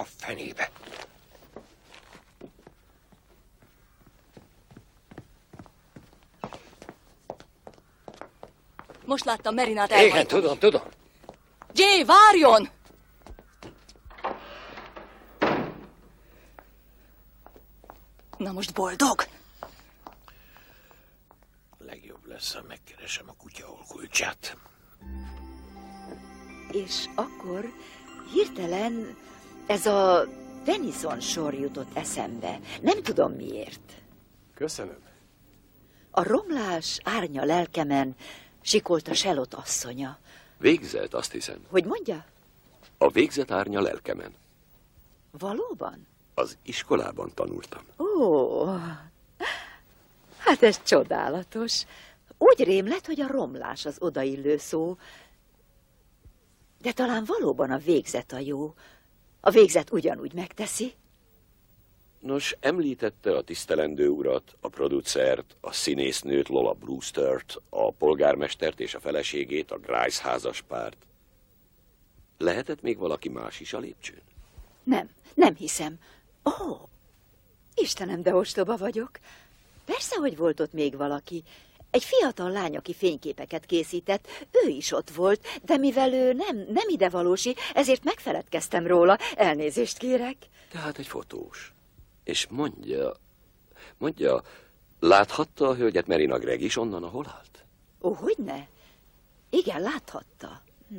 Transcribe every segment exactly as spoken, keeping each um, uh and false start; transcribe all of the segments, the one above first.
A fenébe. Most láttam Merinát elhajtani. Igen, tudom, tudom. Jay, várjon! Na most boldog? Legjobb lesz, ha megkeresem a kutya kulcsát. És akkor hirtelen ez a Tennyson sor jutott eszembe. Nem tudom miért. Köszönöm. A romlás árnya lelkemen sikolt a Shallot asszonya. Végzett, azt hiszem. Hogy mondja? A végzett árnya lelkemen. Valóban? Az iskolában tanultam. Ó, hát ez csodálatos. Úgy rémlett, hogy a romlás az odaillő szó. De talán valóban a végzet a jó. A végzet ugyanúgy megteszi. Nos, említette a tisztelendő urat, a producert, a színésznőt, Lola Brewstert, a polgármestert és a feleségét, a Grice házaspárt. Lehetett még valaki más is a lépcsőn? Nem, nem hiszem. Ó, Istenem, de ostoba vagyok. Persze, hogy volt ott még valaki. Egy fiatal lány, aki fényképeket készített, ő is ott volt, de mivel ő nem, nem idevalósi, ezért megfeledkeztem róla. Elnézést kérek. Tehát egy fotós. És mondja, mondja, láthatta a hölgyet Marina Gregg is onnan, ahol állt? Ó, hogyne? Igen, láthatta. Hm.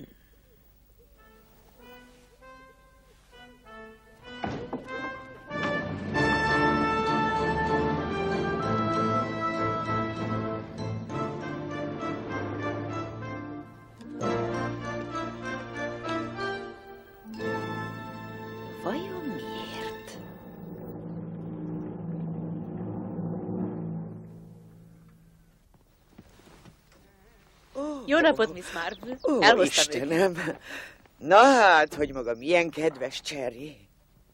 Vajon miért? Oh, Jó napot, Miss Marple. Ó, Elhoztam Istenem. Őket. Na hát, hogy maga milyen kedves Cherry.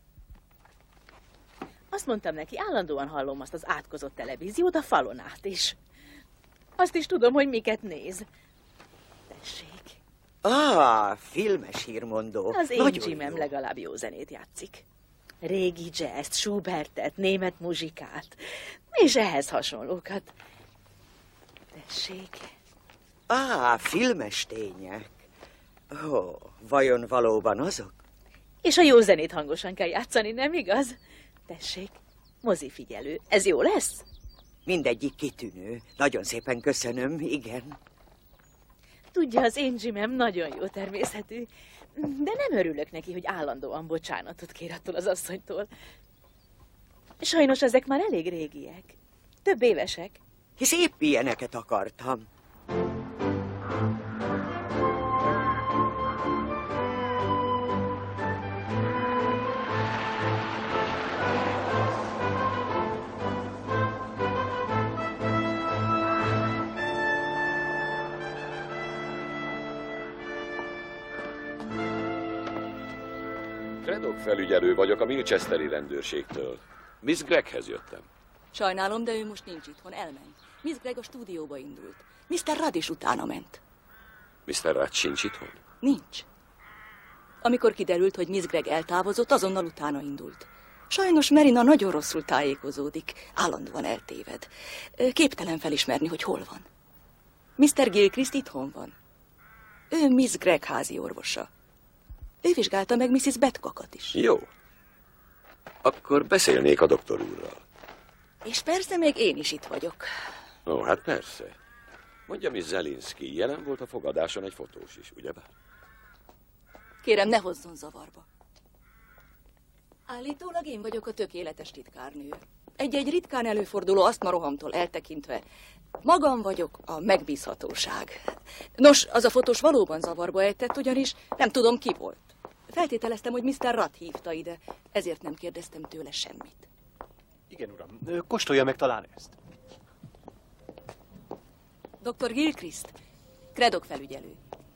Azt mondtam neki, állandóan hallom azt az átkozott televíziót a falon át is. Azt is tudom, hogy miket néz. Tessék. Ah, filmes hírmondó. Az én Jimem legalább jó zenét játszik. Régi jazzt, Schubertet, német muzsikát, és ehhez hasonlókat. Tessék. Ah, filmes tények. Ó, oh, vajon valóban azok? És a jó zenét hangosan kell játszani, nem igaz? Tessék, mozifigyelő, ez jó lesz? Mindegyik kitűnő. Nagyon szépen köszönöm, igen. Tudja, az én Jimem nagyon jó természetű, de nem örülök neki, hogy állandóan bocsánatot kér attól az asszonytól. Sajnos ezek már elég régiek. Több évesek. Hisz épp ilyeneket akartam. Craddock felügyelő vagyok a Milchesteri rendőrségtől. Miss Gregghez jöttem. Sajnálom, de ő most nincs itthon, elment. Miss Gregg a stúdióba indult. miszter Rudd is utána ment. miszter Rudd sincs itthon? Nincs. Amikor kiderült, hogy Miss Gregg eltávozott, azonnal utána indult. Sajnos Marina nagyon rosszul tájékozódik, állandóan eltéved. Képtelen felismerni, hogy hol van. miszter Gilchrist itthon van. Ő Miss Gregg házi orvosa. Ő vizsgálta meg missziz Babcocket is. Jó. Akkor beszélnék a doktor úrral. És persze még én is itt vagyok. Ó, hát persze. Mondja, Miss Zelinski, jelen volt a fogadáson egy fotós is, ugyebár? Kérem, ne hozzon zavarba. Állítólag én vagyok a tökéletes titkárnő. Egy-egy ritkán előforduló asztmarohamtól eltekintve magam vagyok a megbízhatóság. Nos, az a fotós valóban zavarba ejtett, ugyanis nem tudom, ki volt. Feltételeztem, hogy miszter Rudd hívta ide, ezért nem kérdeztem tőle semmit. Igen, uram. Kóstolja meg talán ezt. doktor Gilchrist, Craddock felügyelő.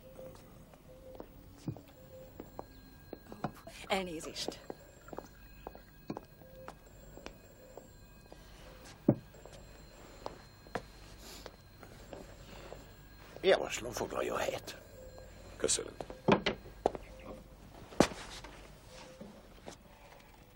Elnézést. Javaslom, foglaljon helyet. Köszönöm.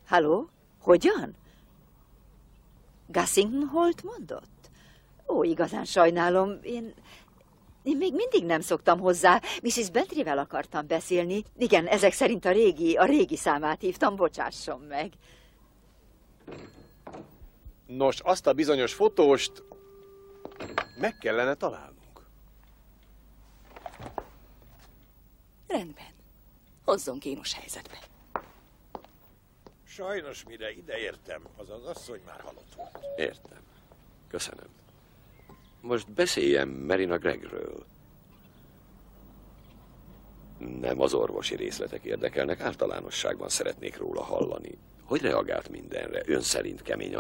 Halló? Hogyan? Gussington Holt mondott? Ó, igazán sajnálom, én... Én még mindig nem szoktam hozzá. missis Bentleyvel akartam beszélni. Igen, ezek szerint a régi, a régi számát hívtam, bocsásson meg. Nos, azt a bizonyos fotóst meg kellene találnunk. Rendben. Hozzon kínos helyzetbe. Sajnos, mire ideértem, az az asszony már halott volt. Értem. Köszönöm. Most beszéljem Marina Greggről. Nem az orvosi részletek érdekelnek, általánosságban szeretnék róla hallani. Hogy reagált mindenre? Ön szerint kemény